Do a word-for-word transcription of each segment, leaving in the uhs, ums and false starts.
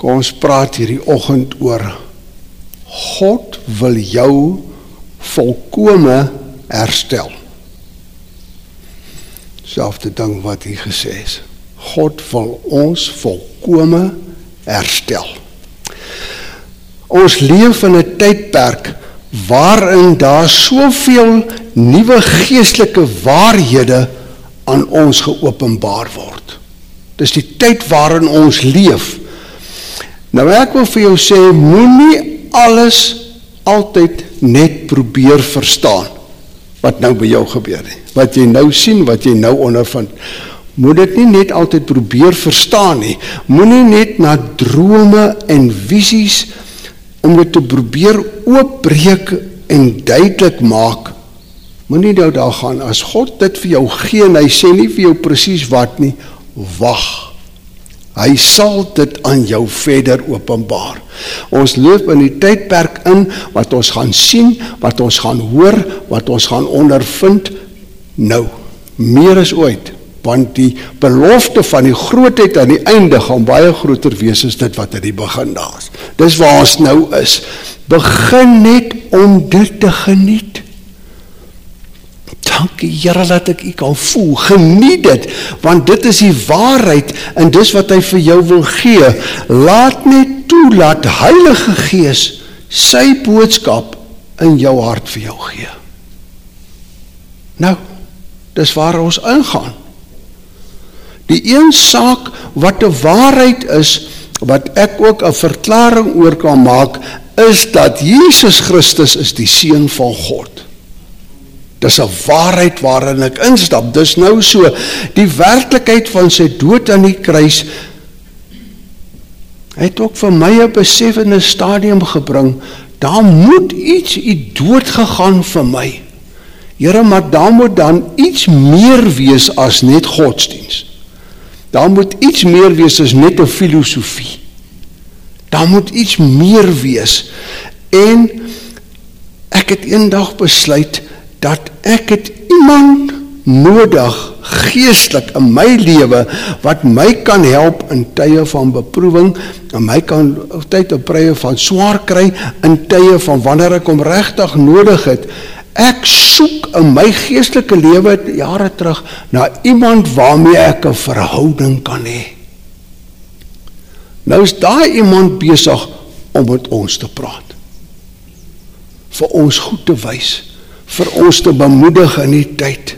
Kom ons praat hierdie oggend oor God wil jou volkome herstel. Selfde ding wat hy gesê is. God wil ons volkome herstel. Ons leef in 'n tydperk waarin daar soveel nuwe geestelike waarhede aan ons geopenbaar word. Dis die tyd waarin ons leef. Nou ek wil vir jou sê, moenie alles altyd net probeer verstaan wat nou by jou gebeur nie. Wat jy nou sien, wat jy nou ondervind. Moet dit nie net altyd probeer verstaan nie. Moenie net na drome en visies om dit te probeer oopbreek en duidelik maak. Moenie nou daar gaan, as God dit vir jou gee en hy sê nie vir jou presies wat nie, wag. Hy sal dit aan jou verder openbaar. Ons loop in die tydperk in, wat ons gaan sien, wat ons gaan hoor, wat ons gaan ondervind, nou, meer as ooit, want die belofte van die grootheid aan die einde gaan baie groter wees as dit wat in die begin daar is. Dis waar ons nou is. Begin net om dit te geniet. Dankie Here dat ek u kan voel, geniet dit, want dit is die waarheid en dis wat hy vir jou wil gee. Laat net toe, laat Heilige Gees sy boodskap in jou hart vir jou gee. Nou, dis waar ons ingaan. Die een saak wat 'n waarheid is, wat ek ook 'n verklaring oor kan maak, is dat Jesus Christus is die Seun van God. Dis 'n waarheid waarin ek instap. Dis nou so, die werklikheid van sy dood aan die kruis, hy het ook vir my 'n besef in 'n stadium gebring, daar moet iets iets dood gegaan vir my. Here, maar daar moet dan iets meer wees as net godsdiens. Daar moet iets meer wees as net 'n filosofie. Daar moet iets meer wees. En ek het eendag besluit dat ek het iemand nodig, geestelik in my lewe, wat my kan help in tye van beproewing, en my kan tyd op tye van swaar kry, in tye van wanneer ek hom regtig nodig het. Ek soek in my geestelike lewe jare terug na iemand waarmee ek 'n verhouding kan hê. Nou is daai iemand besig om met ons te praat. Vir ons goed te wys, vir ons te bemoedig in die tyd.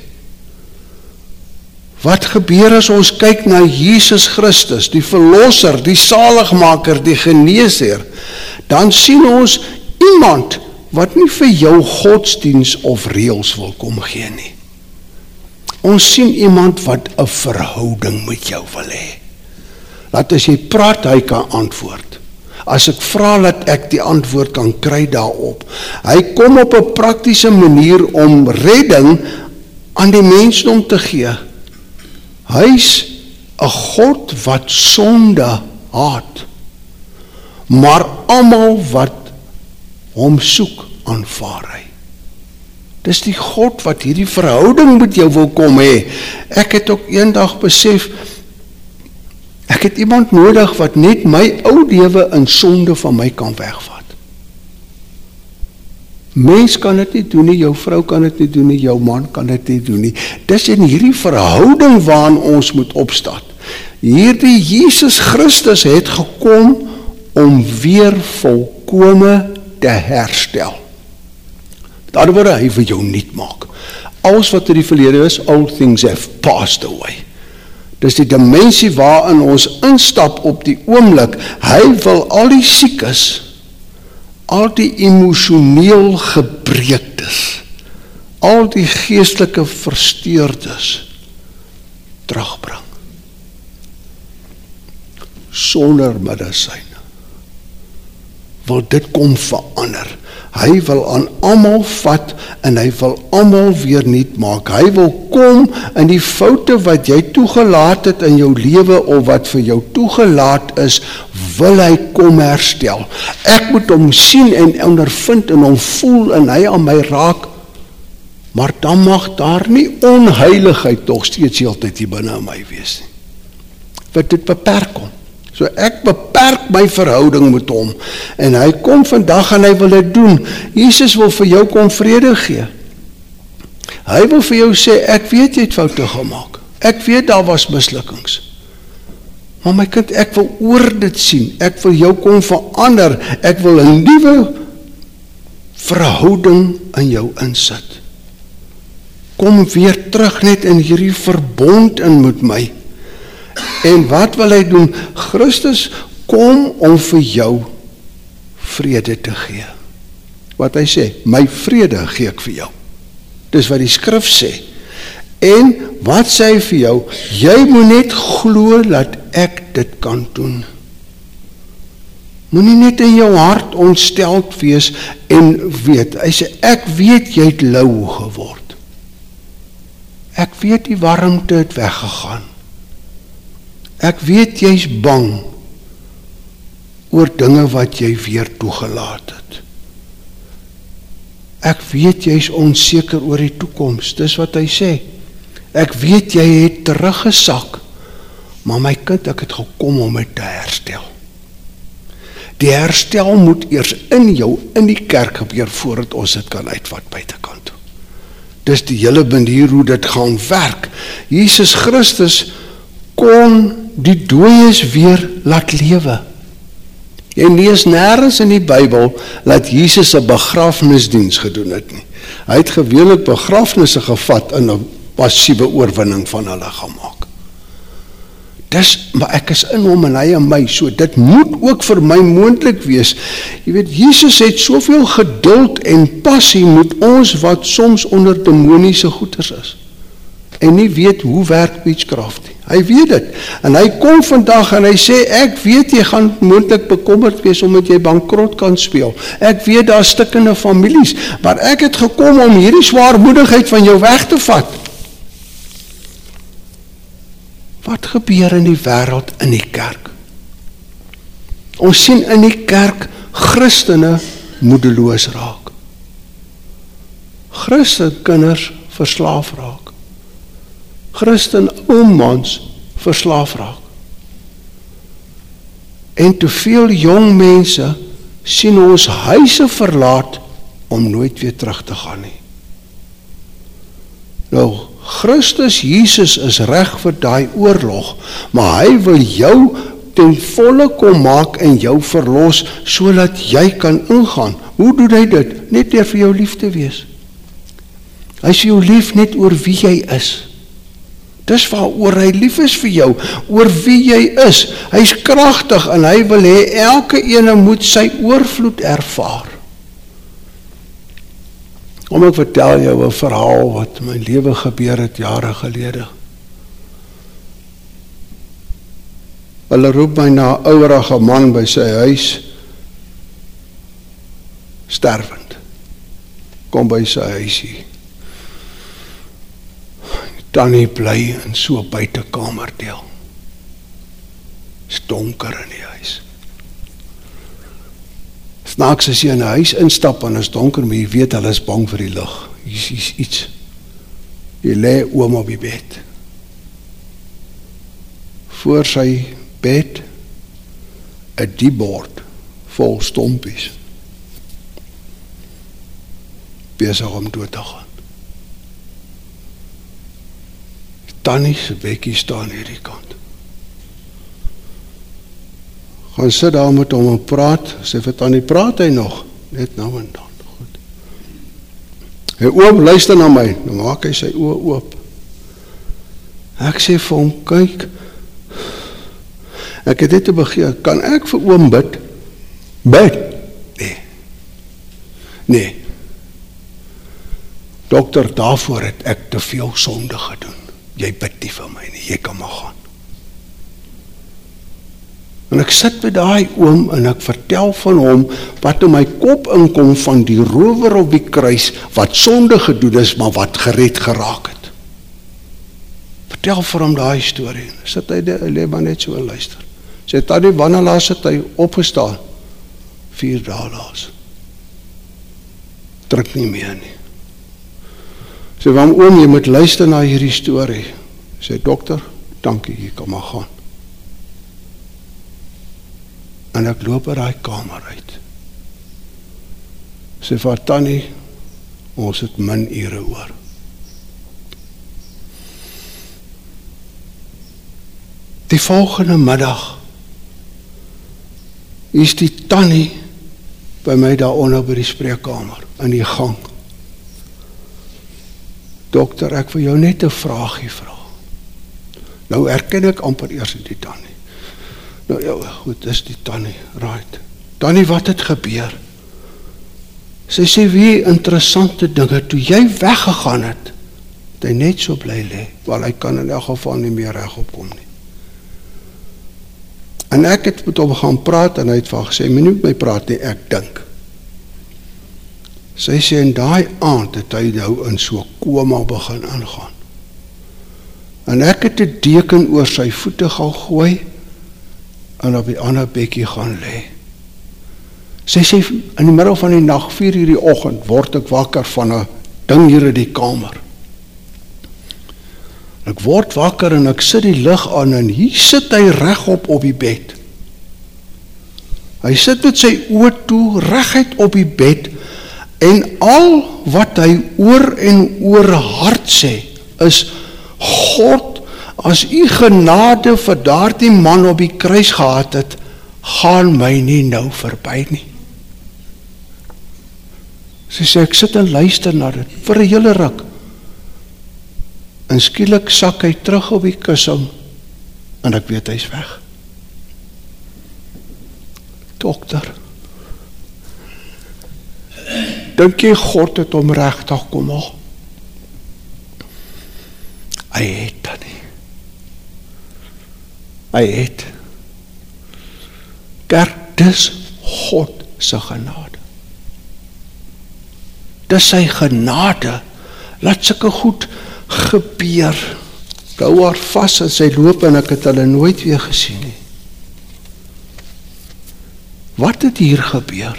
Wat gebeur as ons kyk na Jesus Christus, die verlosser, die saligmaker, die geneesheer? Dan sien ons iemand wat nie vir jou godsdiens of reëls wil kom gee nie. Ons sien iemand wat 'n verhouding met jou wil hê. Laat as jy praat, hy kan antwoord. As ek vra, dat ek die antwoord kan kry daarop. Hy kom op 'n praktiese manier om redding aan die mensdom te gee. Hy's 'n God wat sonde haat, maar almal wat hom soek, aanvaar hy. Dis die God wat hierdie verhouding met jou wil kom hê. Ek het ook eendag besef, ek het iemand nodig wat net my ou lewe in sonde van my kan wegvat. Mens kan dit nie doen nie, jou vrou kan dit nie doen nie, jou man kan dit nie doen nie. Dis in hierdie verhouding waarin ons moet opstaan. Hierdie Jesus Christus het gekom om weer volkome te herstel. Met ander woorde, hy wil jou nuut maak. Alles wat in die verlede is, all things have passed away. Dis die dimensie waarin ons instap op die oomblik. Hy wil al die siekes, al die emosioneel gebreektes, al die geestelike versteurdes terugbring. Sonder medisyne. Wil dit kom verander. Hy wil aan almal vat en hy wil almal weer nuut maak. Hy wil kom in die foute wat jy toegelaat het in jou lewe of wat vir jou toegelaat is, wil hy kom herstel. Ek moet hom sien en ondervind en hom voel en hy aan my raak, maar dan mag daar nie onheiligheid nog steeds heeltyd hier binne in my wees nie. Wat dit beperk hom. So ek beperk my verhouding met hom. En hy kom vandag en hy wil dit doen. Jesus wil vir jou kom vrede gee. Hy wil vir jou sê, ek weet jy het foute gemaak. Ek weet daar was mislukkings. Maar my kind, ek wil oor dit sien. Ek wil jou kom verander. Ek wil 'n nuwe verhouding in jou insit. Kom weer terug net in hierdie verbond in met my. En wat wil hy doen? Christus kom om vir jou vrede te gee. Wat hy sê, my vrede gee ek vir jou. Dis wat die skrif sê. En wat sê hy vir jou? Jy moet net glo dat ek dit kan doen. Moenie net in jou hart ontsteld wees en weet. Hy sê, ek weet jy het lou geword. Ek weet die warmte het weggegaan. Ek weet jy's bang oor dinge wat jy weer toegelaat het. Ek weet jy's onseker oor die toekoms. Dis wat hy sê. Ek weet jy het teruggesak, maar my kind, ek het gekom om dit te herstel. Die herstel moet eers in jou, in die kerk gebeur, voordat ons dit kan uitvat buitekant toe. Dis die hele manier hoe dit gaan werk. Jesus Christus kon die dooies weer laat lewe. Jy lees nêrens in die Bybel dat Jesus 'n begrafnisdiens gedoen het nie. Hy het gewoonlik begrafnisse gevat en 'n passiewe oorwinning van hulle gemaak. Dis, maar ek is in hom en hy in my, so dit moet ook vir my moontlik wees. Jy weet, Jesus het soveel geduld en passie met ons wat soms onder demoniese goeters is. En nie weet hoe werk witchcraft nie. Hy weet dit. En hy kom vandag en hy sê, ek weet jy gaan moontlik bekommerd wees omdat jy bankrot kan speel. Ek weet daar stikkende families, maar ek het gekom om hierdie swaarmoedigheid van jou weg te vat. Wat gebeur in die wêreld in die kerk? Ons sien in die kerk Christene moedeloos raak. Christen kinders verslaaf raak. Christen oumans verslaaf raak. En te veel jong mense sien ons huise verlaat om nooit weer terug te gaan nie. Nou, Christus Jesus is reg vir daai oorlog, maar hy wil jou ten volle kom maak en jou verlos, sodat jy kan ingaan. Hoe doen hy dit? Net deur vir jou lief te wees. Hy is jou lief net oor wie jy is. Dis waaroor hy lief is vir jou, oor wie jy is. Hy is kragtig en hy wil hê elke ene moet sy oorvloed ervaar. Kom ek vertel jou 'n verhaal wat in my lewe gebeur het jare gelede. Hulle roep my na 'n ouerige man by sy huis, sterwend. Kom by sy huisie. Tannie bly in so 'n buitekamerdeel. Is donker in die huis. Snaaks as jy in 'n huis instap en is donker, maar jy weet hulle is bang vir die lig. Hier is iets. Jy lê oom op die bed. Voor sy bed 'n diebord vol stompies. Besig om dood te gaan. Tannie se bekkie staan hierdie kant. Gaan sit daar met hom en praat. Sê vir Tannie, praat hy nog? Net nou en dan. Goed. Hy oom, luister na my. Dan maak hy sy oë oop. Ek sê vir hom, kyk. Ek het dit te begeer. Kan ek vir oom bid? Bid? Nee. Nee. Dokter, daarvoor het ek te veel sonde gedoen. Jy bid nie vir my nie, jy kan maar gaan. En ek sit by daai oom en ek vertel van hom wat in my kop inkom van die rower op die kruis wat sonde gedoen is, maar wat gered geraak het. Vertel vir hom daai storie. Sit hy die lê net so en luister. Sê Tannie, wanneer laas het hy opgestaan? Vier dae laas. Druk nie meer nie. Sê, waarom oom, jy moet luister na hierdie storie. Sê, dokter, dankie, jy kan maar gaan. En ek loop uit die kamer uit. Sê vir Tannie, ons het min ure oor. Die volgende middag is die Tannie by my daaronder by die spreekkamer, in die gang. Dokter, ek wil jou net 'n vraagie vra. Nou erken ek amper eers die Tannie. Nou ja, goed, dis die Tannie, right. Tannie, wat het gebeur? Sy sê, wie interessante dinge, toe jy weggegaan het, het hy net so bly lê, want hy kan in elk geval nie meer regop kom nie. En ek het met hom gaan praat, en hy het van gesê, my nie met my praat nie, ek dink. Sy sê, in daai aand het hy nou in so koma begin aangaan. En ek het 'n deken oor sy voete gaan gooi, en op die ander bekkie gaan lê. Sy sê, in die middel van die nag, vier uur die oggend, word ek wakker van 'n ding hier in die kamer. Ek word wakker en ek sit die lig aan, en hier sit hy regop op die bed. Hy sit met sy oë toe, reguit op die bed, en al wat hy oor en oor hart sê, is, God, as u genade vir daardie man op die kruis gehad het, gaan my nie nou verby nie. Sy sê, ek sit en luister na dit, vir 'n hele ruk. En skielik sak hy terug op die kussing, en ek weet hy's weg. Dokter, dink jy God het hom regtig kom haal? Hy het dan nie. Hy het. Kerk, dis God se genade. Dis sy genade, laat sulke goed gebeur. Ek hou haar vas in sy loop, en ek het hulle nooit weer gesien nie. Wat het hier gebeur?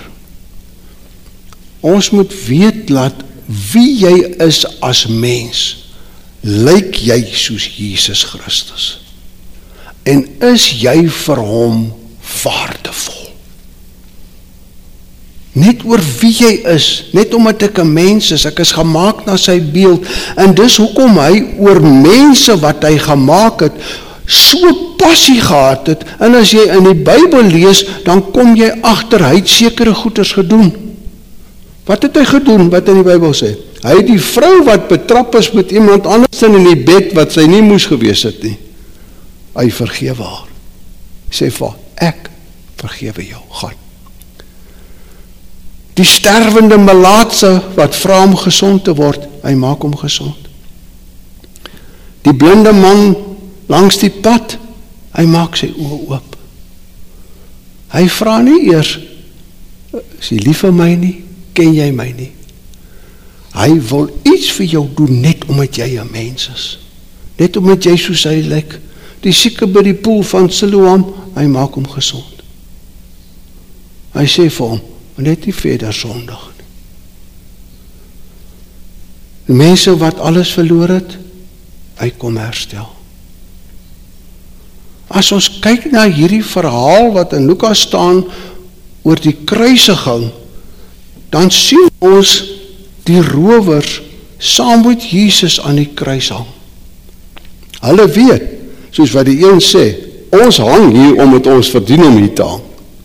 Ons moet weet, laat wie jy is as mens, lyk jy soos Jesus Christus. En is jy vir hom waardevol? Net oor wie jy is, net omdat ek 'n mens is, ek is gemaak na sy beeld, en dis hoekom hy oor mense wat hy gemaak het, so passie gehad het, en as jy in die Bybel lees, dan kom jy agter, hy het sekere goeders gedoen. Wat het hy gedoen, wat in die Bybel sê? Hy het die vrou wat betrap is met iemand anders in die bed, wat sy nie moes gewees het nie, hy vergewe haar. Hy sê vir, ek vergewe jou, gaan. Die sterwende melaatse wat vra om gesond te word, hy maak hom gesond. Die blinde man langs die pad, hy maak sy oë oop. Hy vra nie eers, is jy lief vir my nie, ken jy my nie. Hy wil iets vir jou doen, net omdat jy 'n mens is. Net omdat jy soos hy lyk. Die sieke by die poel van Siloam, hy maak hom gesond. Hy sê vir hom, net nie verder sondig nie. Die mense wat alles verloor het, hy kom herstel. As ons kyk na hierdie verhaal wat in Lukas staan oor die kruisiging, dan sien ons die rowers saam met Jesus aan die kruis hang. Hulle weet, soos wat die een sê, ons hang hier omdat ons verdien om hier te hang.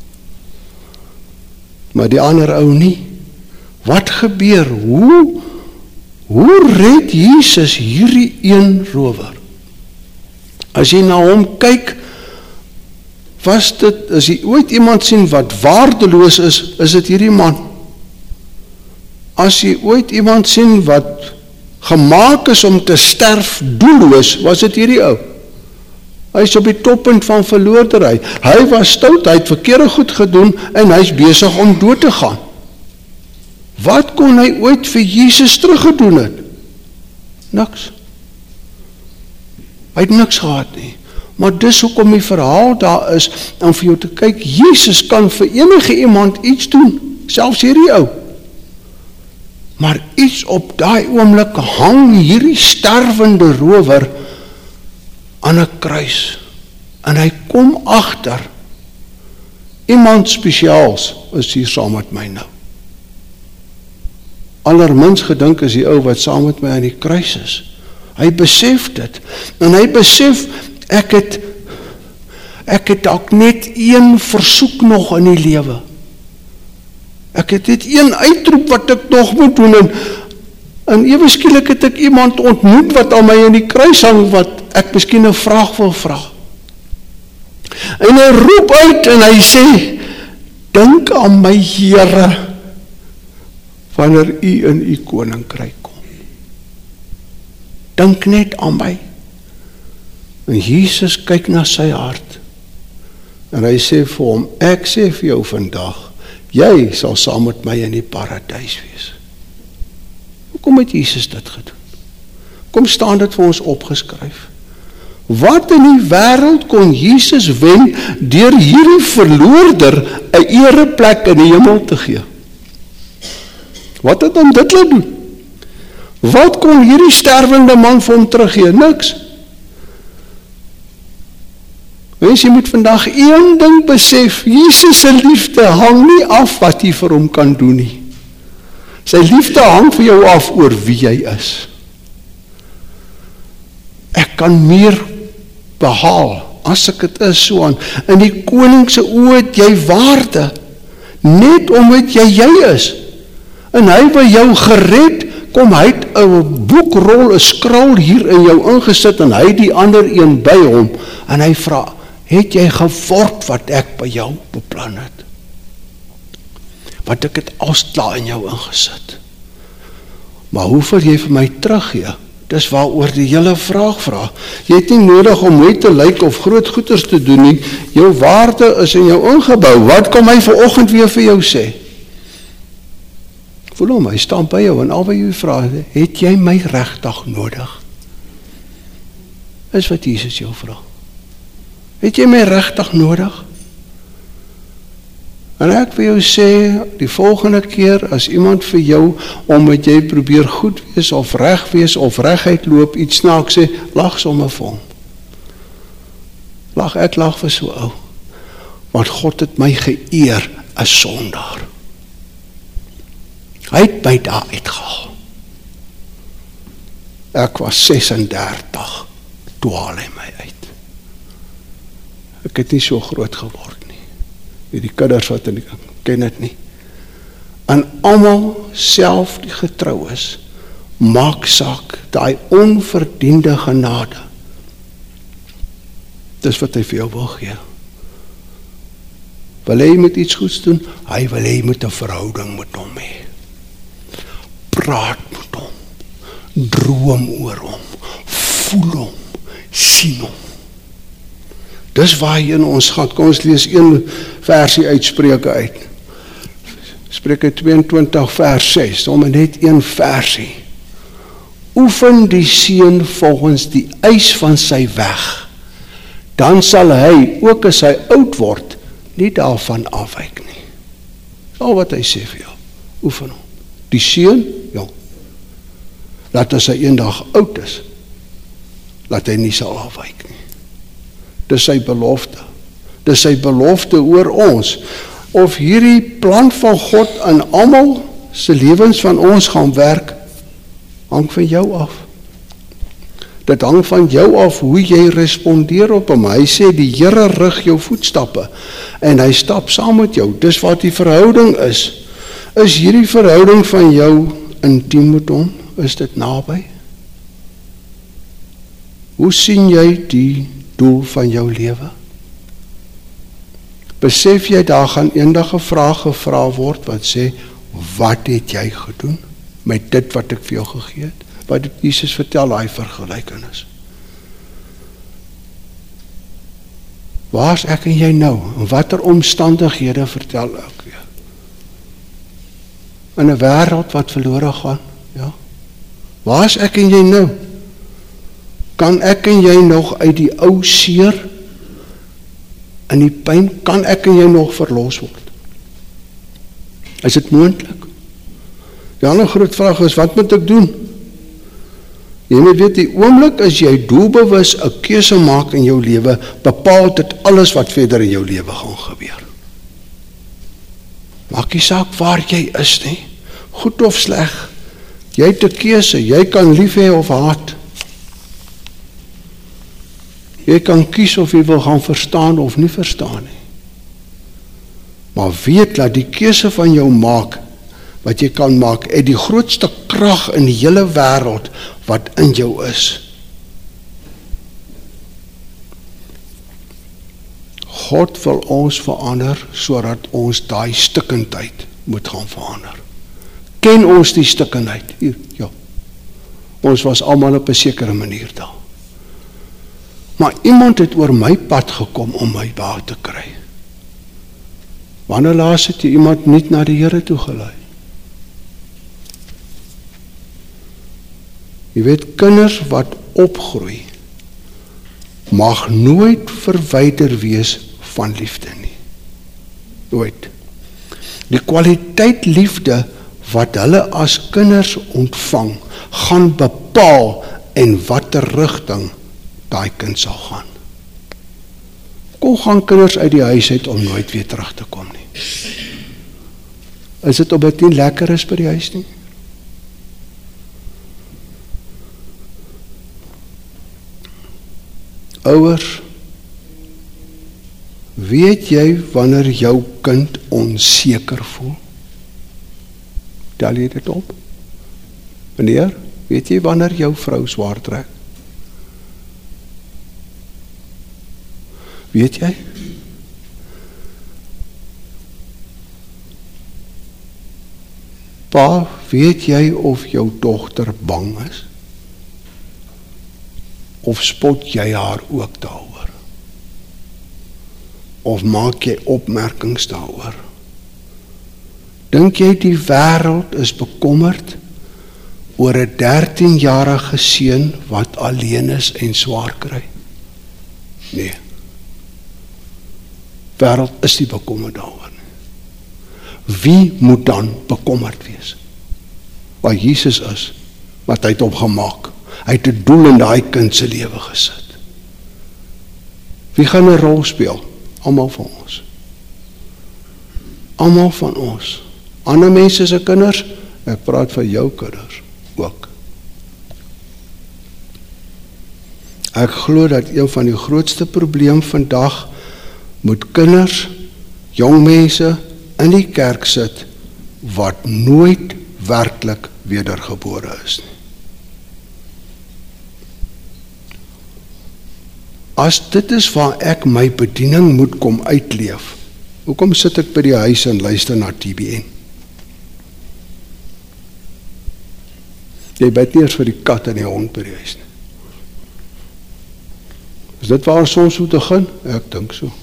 Maar die ander ou nie. Wat gebeur? Hoe, hoe red Jesus hierdie een rower? As jy na hom kyk, was dit, as jy ooit iemand sien wat waardeloos is, is dit hierdie man. As jy ooit iemand sien wat gemaak is om te sterf doelloos, was dit hierdie ou. Hy is op die toppunt van verloordery. Hy was stout, hy het verkeerde goed gedoen, en hy is besig om dood te gaan. Wat kon hy ooit vir Jesus teruggedoen het? Niks. Hy het niks gehad nie. Maar dis hoekom die verhaal daar is, om vir jou te kyk, Jesus kan vir enige iemand iets doen, selfs hierdie ou. Maar iets op daai oomblik hang hierdie sterwende rower aan 'n kruis, en hy kom agter, Iemand spesiaals is hier saam met my nou. Allermins gedink is die ou wat saam met my aan die kruis is. Hy besef dit, en hy besef, ek het, ek het dalk net een versoek nog in die lewe. Ek het net een uitroep wat ek nog moet doen, en, en ewe skielik het ek iemand ontmoet wat aan my in die kruis hang, wat ek miskien 'n vraag wil vra. En hy roep uit en hy sê, dink aan my Here, wanneer u in u koninkryk kom. Dink net aan my. En Jesus kyk na sy hart, en hy sê vir hom, ek sê vir jou vandag, jy sal saam met my in die paradys wees. Hoekom het Jesus dit gedoen? Kom staan dit vir ons opgeskryf. Wat in die wêreld kon Jesus wen deur hierdie verloorder 'n ereplek in die hemel te gee? Wat het hom dit laat doen? Wat kon hierdie sterwende man vir hom teruggee? Niks. Mens, jy moet vandag een ding besef, Jesus se liefde hang nie af wat jy vir hom kan doen nie. Sy liefde hang vir jou af oor wie jy is. Ek kan meer behaal, as ek het is so aan, in die koning se oë het jy waarde, net omdat jy jy is, en hy wil jou gered, kom hy het 'n boekrol, 'n skrol hier in jou ingesit, en hy die ander een by hom, en hy vra, het jy geword wat ek by jou beplan het? Want ek het alsklaar in jou ingesit. Maar hoeveel jy vir my teruggee? Dis waaroor die hele vraag vra. Jy het nie nodig om mooi te lyk of groot goeders te doen nie. Jou waarde is in jou ingebou. Wat kom hy vanoggend weer vir jou sê? Voel hom, hy staan by jou en al wat jy vra, het jy my regtig nodig? Is wat Jesus jou vra. Het jy my regtig nodig? En ek wil jou sê, die volgende keer as iemand vir jou, omdat jy probeer goed wees of reg wees of reguit loop, iets snaaks sê, lag sommer vir hom. Lag, ek lag vir so ou. Want God het my geëer as sondaar. Hy het my daar uitgehaal. Ek was ses en dertig, toe haal hy my uit. Ek het nie so groot geword nie. Die kinders wat in die ken dit nie. En almal self die getrou is, maak saak, daai onverdiende genade. Dis wat hy vir jou wil gee. Wil hy met iets goeds doen? Hy wil hy met 'n verhouding met hom hê. Praat met hom, droom oor hom, voel hom, sien hom. Dis waarheen ons gaan. Kom ons lees een versie uit Spreuke uit. Spreuke tweeëntwintig vers ses, om net een versie. Oefen die seun volgens die eis van sy weg, dan sal hy, ook as hy oud word, nie daarvan afwyk nie. Al wat hy sê vir jou, oefen hom. Die seun, jong, laat as hy eendag oud is, laat hy nie sal afwyk nie. Dis sy belofte. Dis sy belofte oor ons. Of hierdie plan van God in almal se lewens van ons gaan werk, hang van jou af. Dit hang van jou af hoe jy respondeer op hom. Hy sê die Here rig jou voetstappe en hy stap saam met jou. Dis wat die verhouding is. Is hierdie verhouding van jou intiem met hom? Is dit naby? Hoe sien jy die doel van jou lewe? Besef jy daar gaan eendag 'n vraag gevra word wat sê, wat het jy gedoen met dit wat ek vir jou gegee het? Wat het Jesus vertel, daai vergelykenis? Waar is ek en jy nou? In watter omstandighede vertel ek jou? In 'n wêreld wat verlore gaan, ja? Waar is ek en jy nou? Kan ek en jy nog uit die ou seer in die pyn, kan ek en jy nog verlos word? Is dit moontlik? Die ander groot vraag is, wat moet ek doen? Jy moet weet, die oomblik as jy doelbewus 'n keuse maak in jou lewe, bepaal dit alles wat verder in jou lewe gaan gebeur. Maak nie saak waar jy is nie, goed of sleg. Jy het 'n keuse, jy kan lief hê of haat. Jy kan kies of jy wil gaan verstaan of nie verstaan nie. Maar weet dat die keuse van jou maak, wat jy kan maak, het die grootste krag in die hele wêreld wat in jou is. God wil ons verander, sodat ons daai stikkendheid moet gaan verander. Ken ons die stikkendheid? Hier, ja. Ons was almal op 'n sekere manier daar. Maar iemand het oor my pad gekom om my daar te kry. Wanneer laas het jy iemand nie na die Here toe gelei? Jy weet, kinders wat opgroei, mag nooit verwyder wees van liefde nie. Nooit. Die kwaliteit liefde wat hulle as kinders ontvang, gaan bepaal in watter rigting daai kind sal gaan. Kom gaan kinders uit die huis uit om nooit weer terug te kom nie. Is dit op dit nie lekker is by die huis nie? Ouers, weet jy wanneer jou kind onseker voel? Tel jy dit op? Meneer, weet jy wanneer jou vrou swaar trek? Weet jy? Pa, weet jy of jou dogter bang is? Of spot jy haar ook daaroor? Of maak jy opmerkings daaroor? Dink jy die wêreld is bekommerd oor 'n dertienjarige seun wat alleen is en swaar kry? Nee. Wêreld is nie bekommerd daaroor nie. Wie moet dan bekommerd wees? Waar Jesus is, wat hy het hom gemaak. Hy het 'n doel in daai kind se lewe gesit. Wie gaan 'n rol speel? Almal van ons. Almal van ons. Ander mense se kinders, ek praat van jou kinders ook. Ek glo dat een van die grootste probleem vandag moet kinders, jong mense in die kerk sit wat nooit werklik wedergebore is nie. As dit is waar ek my bediening moet kom uitleef, hoekom sit ek by die huis en luister na T B N? Jy bid nie eers vir die kat en die hond by die huis nie. Is dit waar ons soms moet begin? Ek dink so.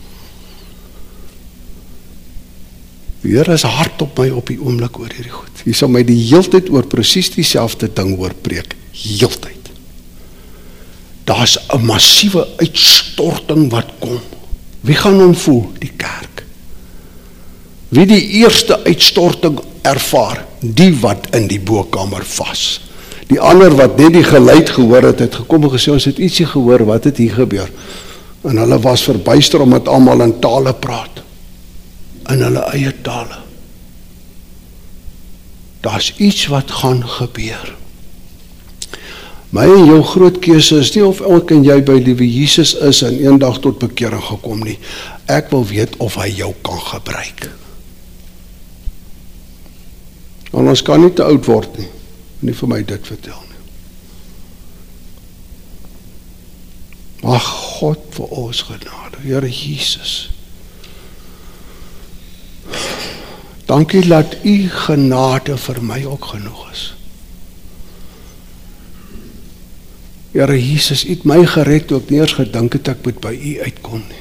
Die Here is hard op my op die oomblik oor hierdie goed. Hy sal my die heeltyd oor presies dieselfde ding hoor preek. Heeltyd. Daar's 'n massiewe uitstorting wat kom. Wie gaan hom voel? Die kerk. Wie die eerste uitstorting ervaar? Die wat in die bokkamer was. Die ander wat net die geluid gehoor het, het gekom en gesê, ons het ietsie gehoor, wat het hier gebeur? En hulle was verbuister omdat almal in tale praat. In hulle eie tale. Daar's iets wat gaan gebeur. My en jou groot keuse is nie of ek en jy by liewe Jesus is en eendag tot bekering gekom nie. Ek wil weet of hy jou kan gebruik. Want ons kan nie te oud word nie. Nie vir my dit vertel nie. Mag God vir ons genade, Here Jesus. Dankie dat u genade vir my ook genoeg is. Here Jesus, u het my gered toe ek nie eers gedink het ek moet by u uitkom nie.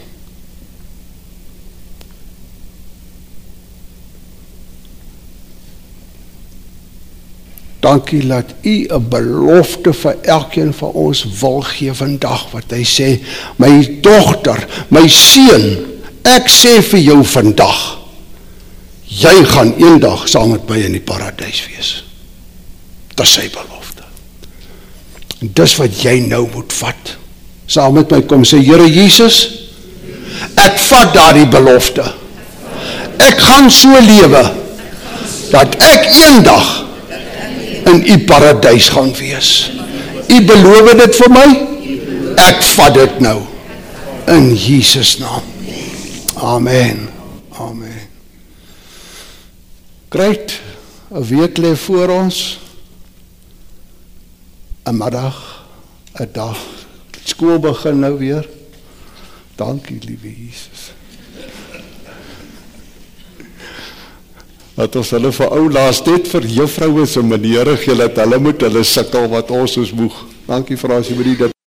Dankie dat u 'n belofte vir elkeen van ons wil gee vandag, wat hy sê, my dogter, my seun, ek sê vir jou vandag, jy gaan eendag saam met my in die paradys wees. Dit is sy belofte. En dis wat jy nou moet vat. Saam met my kom sê, Here Jesus, ek vat daardie belofte. ek gaan so lewe, dat ek eendag in u paradys gaan wees. U beloof dit vir my, ek vat dit nou, in Jesus naam. Amen, amen. Great, 'n week lê voor ons, 'n middag, 'n dag, skool begin nou weer. Dankie, liewe Jesus. Dat ons hulle vir ou laas net vir juffroue se maniere gee, dat hulle moet hulle sukkel wat ons ons moeg. Dankie vir as jy met die